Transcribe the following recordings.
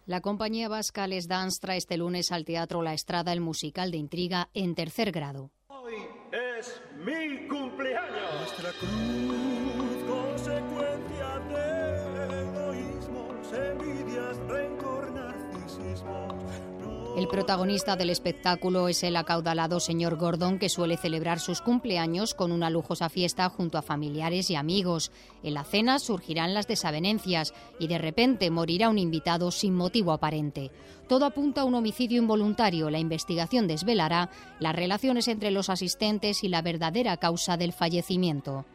La compañía vasca Les Dance trae este lunes al Teatro La Estrada el musical de intriga En tercer grado. Hoy es mi cumpleaños. Nuestra cruz, consecuencia de egoísmos, envidias, rencor, narcisismos. El protagonista del espectáculo es el acaudalado señor Gordon, que suele celebrar sus cumpleaños con una lujosa fiesta junto a familiares y amigos. En la cena surgirán las desavenencias y de repente morirá un invitado sin motivo aparente. Todo apunta a un homicidio involuntario. La investigación desvelará las relaciones entre los asistentes y la verdadera causa del fallecimiento.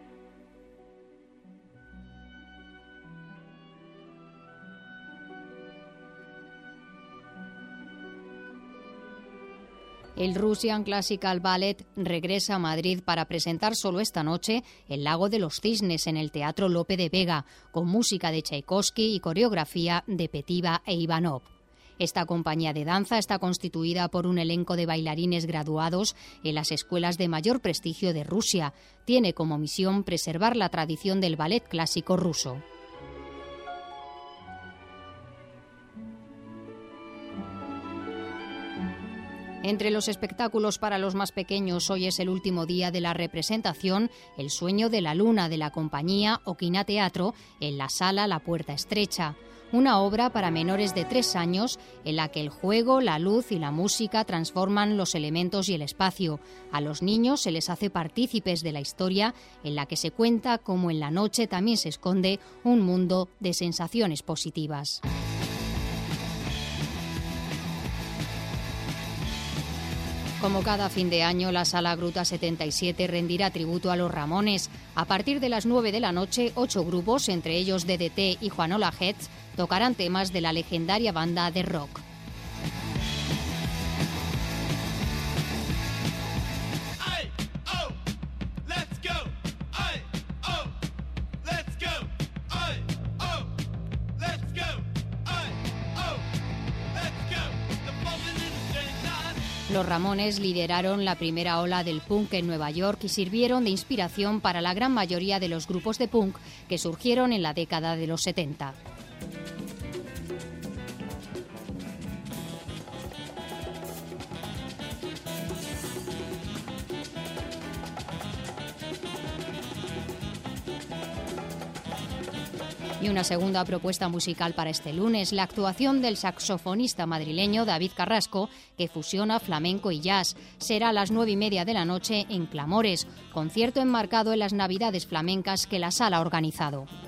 El Russian Classical Ballet regresa a Madrid para presentar solo esta noche El Lago de los Cisnes en el Teatro Lope de Vega, con música de Tchaikovsky y coreografía de Petiva e Ivanov. Esta compañía de danza está constituida por un elenco de bailarines graduados en las escuelas de mayor prestigio de Rusia. Tiene como misión preservar la tradición del ballet clásico ruso. Entre los espectáculos para los más pequeños, hoy es el último día de la representación El sueño de la luna de la compañía Okina Teatro en la sala La Puerta Estrecha. Una obra para menores de 3 años en la que el juego, la luz y la música transforman los elementos y el espacio. A los niños se les hace partícipes de la historia en la que se cuenta cómo en la noche también se esconde un mundo de sensaciones positivas. Como cada fin de año, la Sala Gruta 77 rendirá tributo a los Ramones. A partir de las 9 de la noche, 8 grupos, entre ellos DDT y Juanola Heads, tocarán temas de la legendaria banda de rock. Los Ramones lideraron la primera ola del punk en Nueva York y sirvieron de inspiración para la gran mayoría de los grupos de punk que surgieron en la década de los 70. Y una segunda propuesta musical para este lunes, la actuación del saxofonista madrileño David Carrasco, que fusiona flamenco y jazz. Será a las 9:30 de la noche en Clamores, concierto enmarcado en las Navidades flamencas que la sala ha organizado.